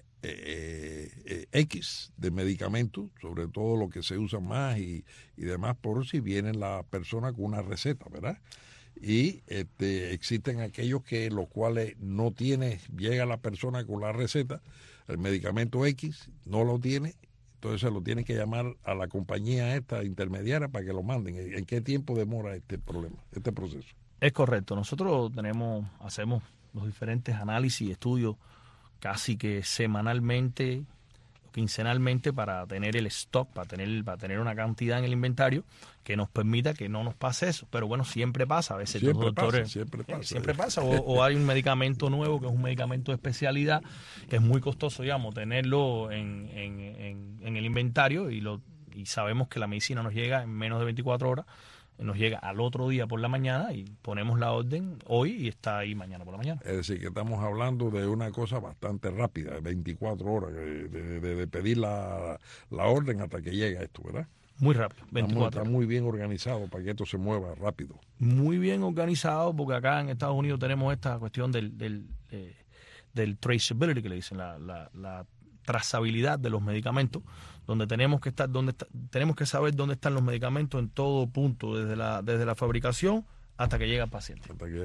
X de medicamentos, sobre todo lo que se usa más y demás, por si viene la persona con una receta, ¿verdad? Y existen aquellos los cuales no llega la persona con la receta, el medicamento X no lo tiene, entonces se lo tiene que llamar a la compañía esta intermediaria para que lo manden. ¿En qué tiempo demora este proceso? Es correcto. Nosotros hacemos los diferentes análisis y estudios casi que semanalmente, quincenalmente, para tener el stock, para tener una cantidad en el inventario que nos permita que no nos pase eso. Pero bueno, siempre pasa. A veces los doctores... Siempre pasa. O hay un medicamento nuevo que es un medicamento de especialidad que es muy costoso, digamos, tenerlo en el inventario y sabemos que la medicina nos llega en menos de 24 horas. Nos llega al otro día por la mañana y ponemos la orden hoy y está ahí mañana por la mañana. Es decir, que estamos hablando de una cosa bastante rápida, 24 horas, de pedir la orden hasta que llega esto, ¿verdad? Muy rápido, 24 Está muy bien organizado para que esto se mueva rápido. Muy bien organizado, porque acá en Estados Unidos tenemos esta cuestión del traceability, que le dicen, la trazabilidad de los medicamentos, donde tenemos que saber dónde están los medicamentos en todo punto, desde la fabricación hasta que llega el paciente.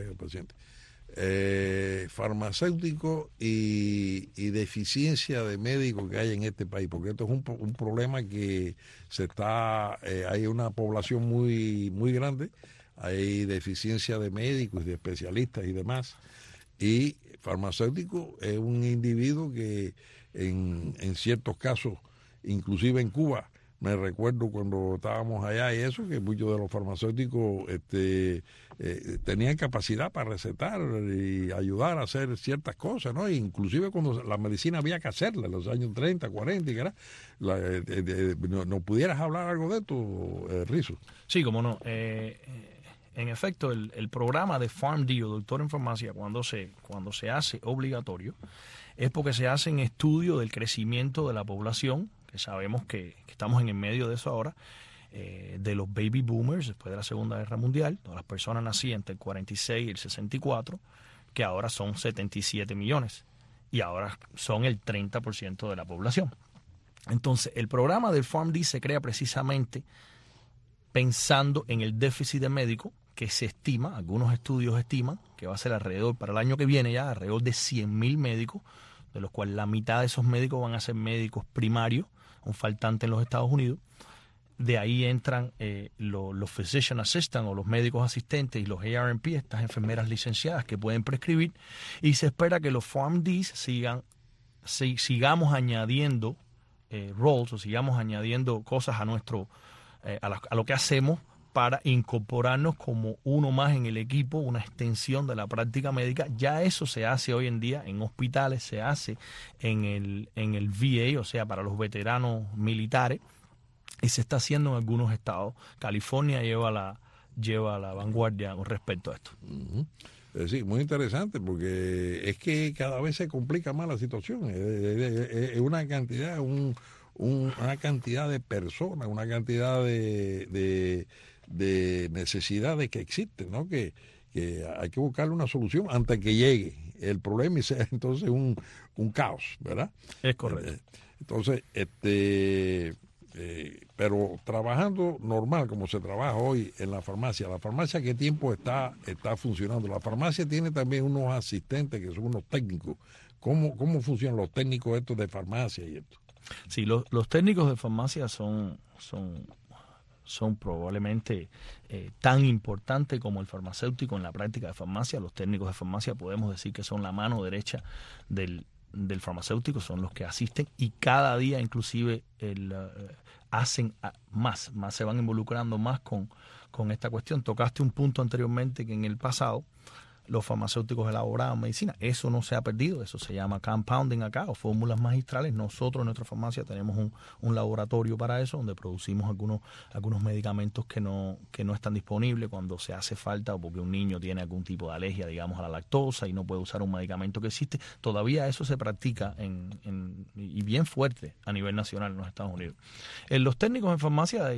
Farmacéutico y deficiencia de médicos que hay en este país, porque esto es un problema que hay una población muy, muy grande, hay deficiencia de médicos y de especialistas y demás, y farmacéutico es un individuo que en ciertos casos, inclusive en Cuba, me recuerdo cuando estábamos allá y eso, que muchos de los farmacéuticos tenían capacidad para recetar y ayudar a hacer ciertas cosas, ¿no? Inclusive cuando la medicina había que hacerla en los años 30, 40, ¿no pudieras hablar algo de esto, Rizo? Sí, cómo no. en efecto, el programa de PharmD o Doctor en Farmacia, cuando se hace obligatorio, es porque se hacen estudios del crecimiento de la población, que sabemos que estamos en el medio de eso ahora, de los baby boomers después de la Segunda Guerra Mundial, todas las personas nacidas entre el 46 y el 64, que ahora son 77 millones y ahora son el 30% de la población. Entonces, el programa del PharmD se crea precisamente pensando en el déficit de médicos que se estima, algunos estudios estiman que va a ser alrededor, para el año que viene ya, alrededor de 100,000 médicos, de los cuales la mitad de esos médicos van a ser médicos primarios, un faltante en los Estados Unidos. De ahí entran los physician assistant o los médicos asistentes y los ARNP, estas enfermeras licenciadas que pueden prescribir, y se espera que los PharmDs sigamos añadiendo roles o sigamos añadiendo cosas a nuestro a lo que hacemos para incorporarnos como uno más en el equipo, una extensión de la práctica médica. Ya eso se hace hoy en día en hospitales, se hace en el VA, o sea, para los veteranos militares, y se está haciendo en algunos estados. California lleva la vanguardia con respecto a esto. Sí, muy interesante, porque es que cada vez se complica más la situación. Es una cantidad, una cantidad de personas, una cantidad de necesidades que existen, ¿no? Que hay que buscarle una solución antes que llegue el problema y sea entonces un caos, ¿verdad? Es correcto. Entonces, pero trabajando normal como se trabaja hoy en la farmacia, ¿qué tiempo está funcionando? La farmacia tiene también unos asistentes que son unos técnicos. ¿Cómo funcionan los técnicos estos de farmacia y esto? Sí, los técnicos de farmacia son probablemente tan importantes como el farmacéutico en la práctica de farmacia. Los técnicos de farmacia podemos decir que son la mano derecha del farmacéutico, son los que asisten y cada día inclusive hacen más se van involucrando más con esta cuestión. Tocaste un punto anteriormente que en el pasado los farmacéuticos elaboraban medicina. Eso no se ha perdido, eso se llama compounding acá, o fórmulas magistrales. Nosotros en nuestra farmacia tenemos un laboratorio para eso, donde producimos algunos medicamentos que no están disponibles cuando se hace falta, o porque un niño tiene algún tipo de alergia, digamos, a la lactosa y no puede usar un medicamento que existe. Todavía eso se practica y bien fuerte a nivel nacional en los Estados Unidos. Los técnicos en farmacia,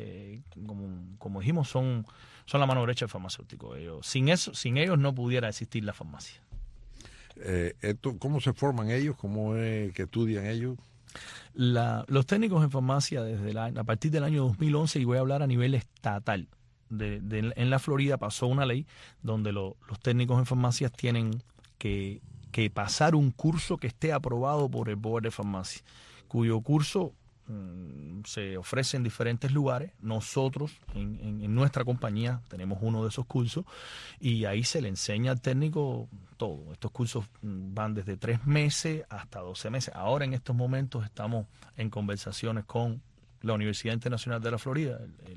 como dijimos, son la mano derecha del farmacéutico. Sin ellos no pudiera existir la farmacia. ¿Cómo se forman ellos? ¿Cómo es que estudian ellos? Los técnicos en farmacia a partir del año 2011, y voy a hablar a nivel estatal, en la Florida pasó una ley donde los técnicos en farmacias tienen que pasar un curso que esté aprobado por el Board de Farmacia, cuyo curso se ofrece en diferentes lugares. Nosotros en nuestra compañía tenemos uno de esos cursos y ahí se le enseña al técnico todo. Estos cursos van desde 3 meses hasta 12 meses. Ahora en estos momentos estamos en conversaciones con la Universidad Internacional de la Florida,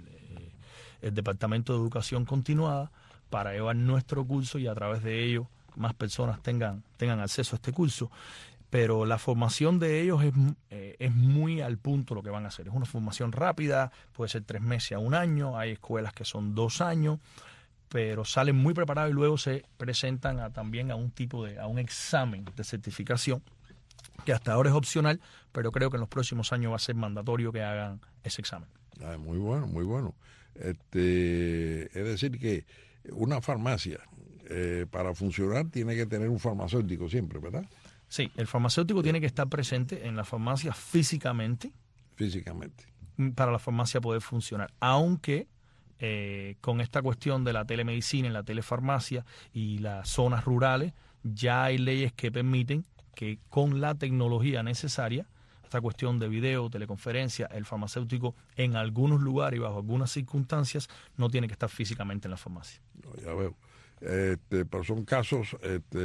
el Departamento de Educación Continuada, para llevar nuestro curso y a través de ello más personas tengan acceso a este curso. Pero la formación de ellos es muy al punto lo que van a hacer. Es una formación rápida, puede ser 3 meses a 1 año, hay escuelas que son 2 años, pero salen muy preparados y luego se presentan también a un examen de certificación, que hasta ahora es opcional, pero creo que en los próximos años va a ser mandatorio que hagan ese examen. Muy bueno, muy bueno. Es decir que una farmacia, para funcionar, tiene que tener un farmacéutico siempre, ¿verdad? Sí, el farmacéutico tiene que estar presente en la farmacia físicamente. Para la farmacia poder funcionar. Aunque con esta cuestión de la telemedicina, en la telefarmacia y las zonas rurales, ya hay leyes que permiten que con la tecnología necesaria, esta cuestión de video, teleconferencia, el farmacéutico en algunos lugares y bajo algunas circunstancias no tiene que estar físicamente en la farmacia. Ya veo. Pero son casos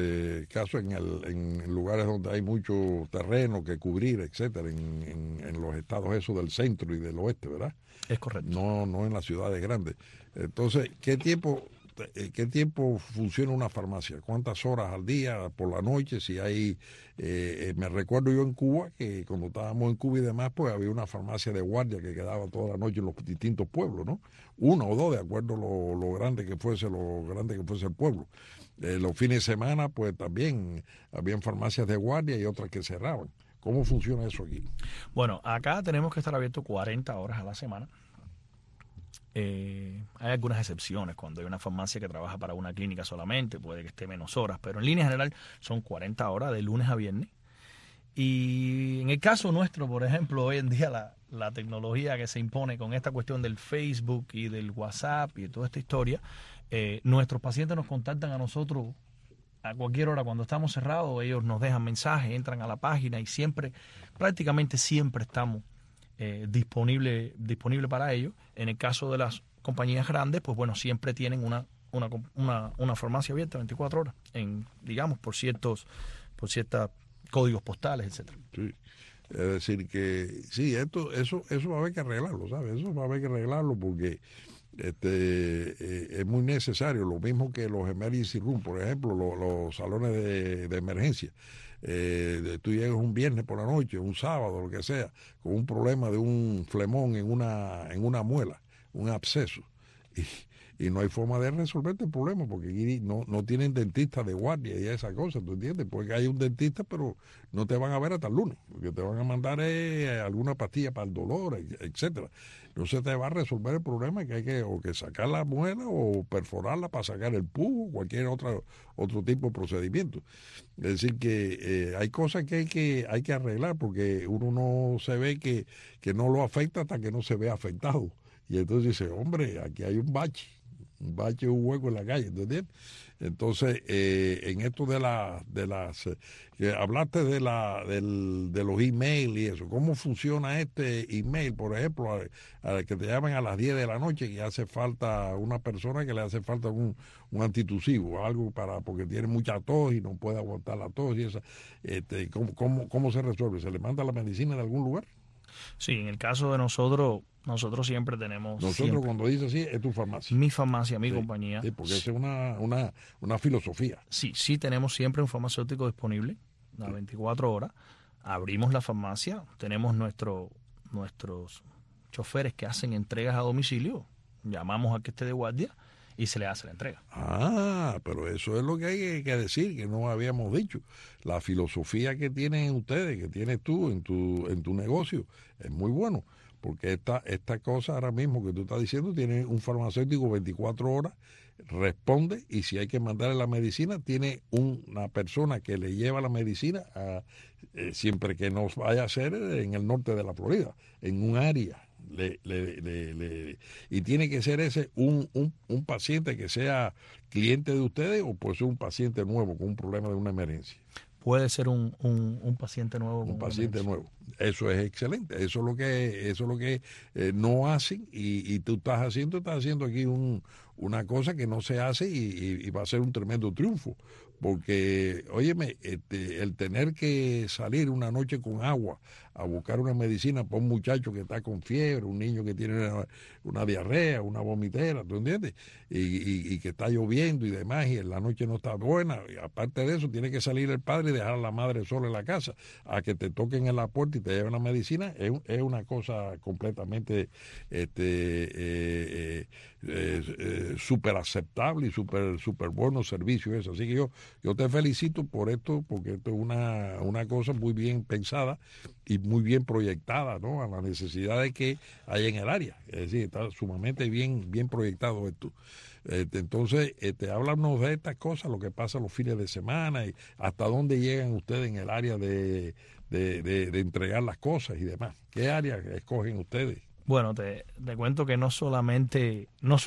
en lugares donde hay mucho terreno que cubrir, etcétera, en los estados esos del centro y del oeste, ¿verdad? Es correcto. No en las ciudades grandes. Entonces, ¿qué tiempo ¿qué tiempo funciona una farmacia? ¿Cuántas horas al día, por la noche? Si hay, me recuerdo yo en Cuba, que cuando estábamos en Cuba y demás, pues había una farmacia de guardia que quedaba toda la noche en los distintos pueblos, ¿no? Una o dos, de acuerdo a lo grande que fuese el pueblo. Los fines de semana, pues también habían farmacias de guardia y otras que cerraban. ¿Cómo funciona eso aquí? Bueno, acá tenemos que estar abiertos 40 horas a la semana. Hay algunas excepciones cuando hay una farmacia que trabaja para una clínica solamente, puede que esté menos horas, pero en línea general son 40 horas de lunes a viernes. Y en el caso nuestro, por ejemplo, hoy en día la tecnología que se impone con esta cuestión del Facebook y del WhatsApp y toda esta historia, nuestros pacientes nos contactan a nosotros a cualquier hora cuando estamos cerrados. Ellos nos dejan mensajes, entran a la página y prácticamente siempre estamos disponible para ellos. En el caso de las compañías grandes, pues bueno, siempre tienen una farmacia abierta 24 horas, digamos, por ciertos códigos postales, etcétera. Sí. Es decir que sí, eso va a haber que arreglarlo, ¿sabes? Eso va a haber que arreglarlo porque es muy necesario. Lo mismo que los emergency room, por ejemplo, los salones de emergencia. Tú llegas un viernes por la noche, un sábado, lo que sea, con un problema de un flemón en una muela, un absceso, y no hay forma de resolverte el problema porque aquí no tienen dentista de guardia y esas cosas, ¿tú entiendes? Porque hay un dentista, pero no te van a ver hasta el lunes, porque te van a mandar alguna pastilla para el dolor, etcétera. No se te va a resolver el problema, que hay que sacar la muela o perforarla para sacar el pus o cualquier otro tipo de procedimiento. Es decir que hay cosas que hay que arreglar porque uno no se ve que no lo afecta hasta que no se ve afectado. Y entonces dice, hombre, aquí hay un bache, un hueco en la calle, ¿entiendes? Entonces, en esto de las hablaste de los emails y eso, ¿cómo funciona este email? Por ejemplo, a que te llaman a las 10 de la noche y hace falta una persona que le hace falta un antitusivo, algo porque tiene mucha tos y no puede aguantar la tos y esa. ¿Cómo se resuelve? ¿Se le manda la medicina de algún lugar? Sí, en el caso de nosotros siempre tenemos... Cuando dices así, es tu farmacia. Mi farmacia, mi compañía. Sí, porque esa es una filosofía. Sí, tenemos siempre un farmacéutico disponible, las 24 horas. Abrimos la farmacia, tenemos nuestros choferes que hacen entregas a domicilio. Llamamos a que esté de guardia y se le hace la entrega. Pero eso es lo que hay que decir, que no habíamos dicho. La filosofía que tienen ustedes, que tienes tú en tu negocio, es muy bueno. Porque esta cosa ahora mismo que tú estás diciendo, tiene un farmacéutico 24 horas, responde, y si hay que mandarle la medicina, tiene una persona que le lleva la medicina siempre que nos vaya a hacer en el norte de la Florida, en un área. Y tiene que ser ese un paciente que sea cliente de ustedes, o puede ser un paciente nuevo con un problema de una emergencia. Puede ser un paciente nuevo. Un paciente nuevo. Eso es excelente. Eso es lo que no hacen y tú estás haciendo aquí una cosa que no se hace y va a ser un tremendo triunfo. Porque, óyeme, el tener que salir una noche con agua a buscar una medicina para un muchacho que está con fiebre, un niño que tiene una diarrea, una vomitera, ¿tú entiendes? Y que está lloviendo y demás, y en la noche no está buena. Y aparte de eso, tiene que salir el padre y dejar a la madre sola en la casa, a que te toquen en la puerta y te lleven la medicina. Es una cosa completamente súper aceptable y súper buenos servicios eso. Así que yo te felicito por esto, porque esto es una cosa muy bien pensada y muy bien proyectada, ¿no?, a las necesidades que hay en el área. Es decir, está sumamente bien proyectado esto. Entonces, háblanos de estas cosas, lo que pasa los fines de semana y hasta dónde llegan ustedes en el área de entregar las cosas y demás. ¿Qué área escogen ustedes? Bueno, te cuento que no solamente nos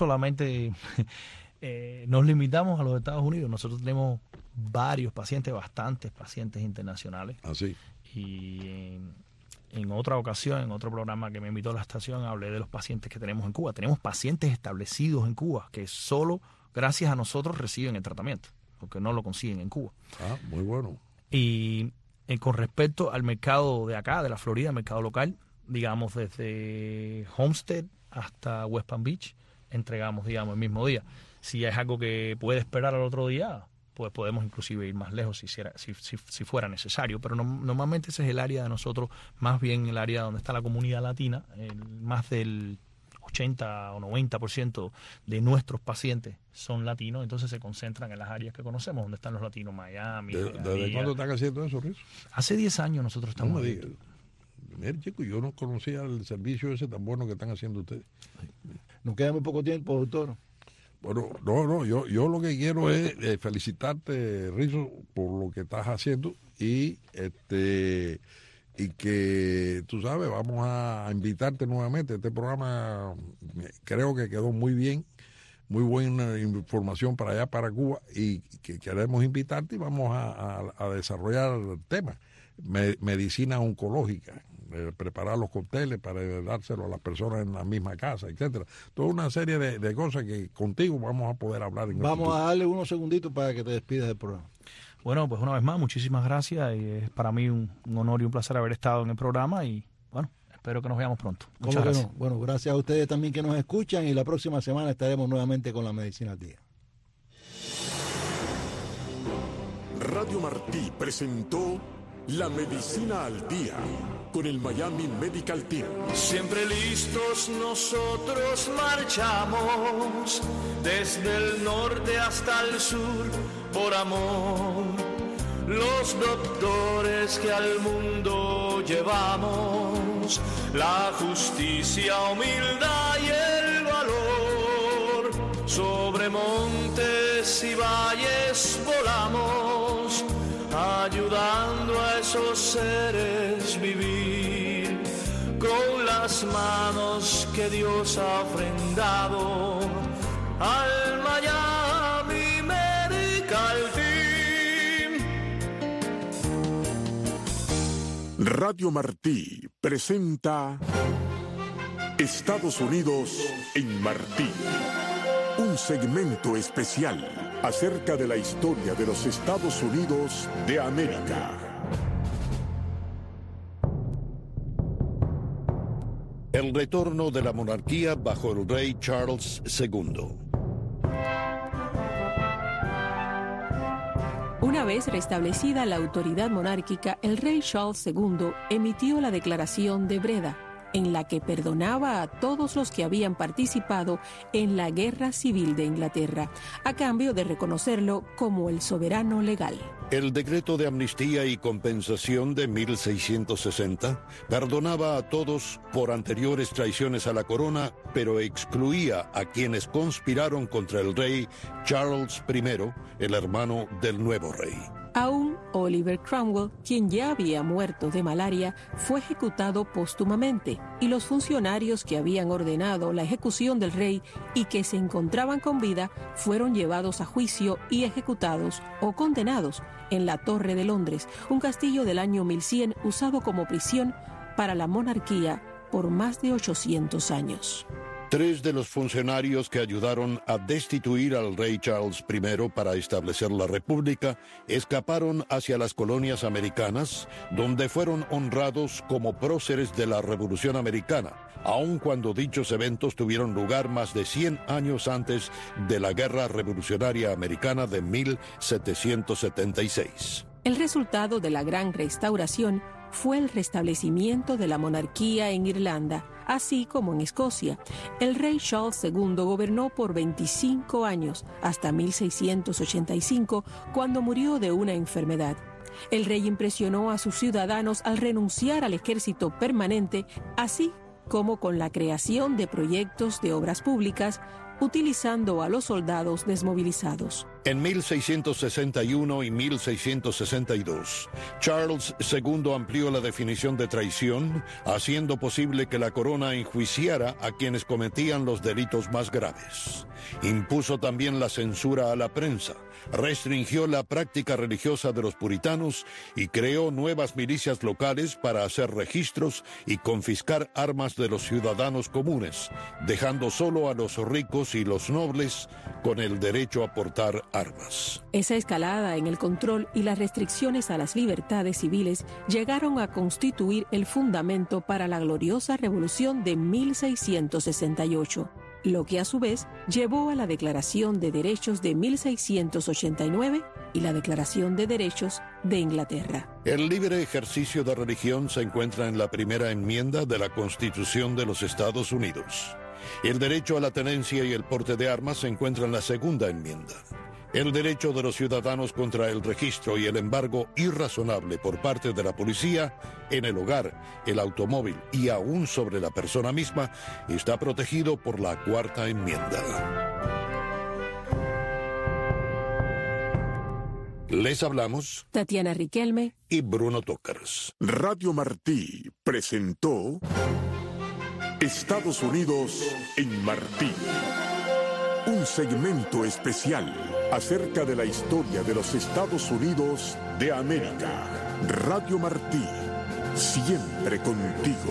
limitamos a los Estados Unidos. Nosotros tenemos bastantes pacientes internacionales. Así. Y en otra ocasión, en otro programa que me invitó a la estación, hablé de los pacientes que tenemos en Cuba. Tenemos pacientes establecidos en Cuba que solo gracias a nosotros reciben el tratamiento, porque no lo consiguen en Cuba. Muy bueno. Y con respecto al mercado de acá, de la Florida, el mercado local, digamos desde Homestead hasta West Palm Beach, entregamos, digamos, el mismo día. Si es algo que puede esperar al otro día, pues podemos inclusive ir más lejos si fuera necesario. Pero normalmente ese es el área de nosotros, más bien el área donde está la comunidad latina. Más del 80 o 90% de nuestros pacientes son latinos, entonces se concentran en las áreas que conocemos, donde están los latinos, Miami. ¿Desde cuándo están haciendo eso, Rizo? Hace 10 años nosotros estamos. No me digas. Mira, chico, yo no conocía el servicio ese tan bueno que están haciendo ustedes. Nos queda muy poco tiempo, doctor. Bueno, no, yo lo que quiero es felicitarte, Rizo, por lo que estás haciendo y que, tú sabes, vamos a invitarte nuevamente. Este programa creo que quedó muy bien, muy buena información para allá, para Cuba, y que queremos invitarte y vamos a desarrollar temas. Medicina oncológica, preparar los cócteles para dárselo a las personas en la misma casa, etcétera. Toda una serie de cosas que contigo vamos a poder hablar. Vamos a darle unos segunditos para que te despidas del programa. Bueno, pues una vez más, muchísimas gracias. Y es para mí un honor y un placer haber estado en el programa y, bueno, espero que nos veamos pronto. Muchas gracias. No? Bueno, gracias a ustedes también que nos escuchan y la próxima semana estaremos nuevamente con la Medicina al Día. Radio Martí presentó La Medicina al Día con el Miami Medical Team. Siempre listos nosotros marchamos, desde el norte hasta el sur, por amor. Los doctores que al mundo llevamos, la justicia, humildad y el valor. Sobre montes y valles volamos, ayudando a esos seres vivir con las manos que Dios ha ofrendado al Miami Medical Team. Radio Martí presenta Estados Unidos en Martí, un segmento especial acerca de la historia de los Estados Unidos de América. El retorno de la monarquía bajo el rey Charles II. Una vez restablecida la autoridad monárquica, el rey Charles II emitió la Declaración de Breda, en la que perdonaba a todos los que habían participado en la Guerra Civil de Inglaterra, a cambio de reconocerlo como el soberano legal. El decreto de amnistía y compensación de 1660 perdonaba a todos por anteriores traiciones a la corona, pero excluía a quienes conspiraron contra el rey Charles I, el hermano del nuevo rey. Aún Oliver Cromwell, quien ya había muerto de malaria, fue ejecutado póstumamente, y los funcionarios que habían ordenado la ejecución del rey y que se encontraban con vida fueron llevados a juicio y ejecutados o condenados en la Torre de Londres, un castillo del año 1100 usado como prisión para la monarquía por más de 800 años. 3 de los funcionarios que ayudaron a destituir al rey Charles I para establecer la República escaparon hacia las colonias americanas, donde fueron honrados como próceres de la Revolución Americana, aun cuando dichos eventos tuvieron lugar más de 100 años antes de la Guerra Revolucionaria Americana de 1776. El resultado de la Gran Restauración fue el restablecimiento de la monarquía en Irlanda, así como en Escocia. El rey Charles II gobernó por 25 años, hasta 1685, cuando murió de una enfermedad. El rey impresionó a sus ciudadanos al renunciar al ejército permanente, así como con la creación de proyectos de obras públicas, utilizando a los soldados desmovilizados. En 1661 y 1662, Charles II amplió la definición de traición, haciendo posible que la corona enjuiciara a quienes cometían los delitos más graves. Impuso también la censura a la prensa, restringió la práctica religiosa de los puritanos y creó nuevas milicias locales para hacer registros y confiscar armas de los ciudadanos comunes, dejando solo a los ricos y los nobles con el derecho a portar armas. Esa escalada en el control y las restricciones a las libertades civiles llegaron a constituir el fundamento para la gloriosa Revolución de 1668. lo que a su vez llevó a la Declaración de Derechos de 1689 y la Declaración de Derechos de Inglaterra. El libre ejercicio de religión se encuentra en la primera enmienda de la Constitución de los Estados Unidos. El derecho a la tenencia y el porte de armas se encuentra en la segunda enmienda. El derecho de los ciudadanos contra el registro y el embargo irrazonable por parte de la policía en el hogar, el automóvil y aún sobre la persona misma está protegido por la cuarta enmienda. Les hablamos Tatiana Riquelme y Bruno Tócars. Radio Martí presentó Estados Unidos en Martí. Un segmento especial acerca de la historia de los Estados Unidos de América. Radio Martí, siempre contigo.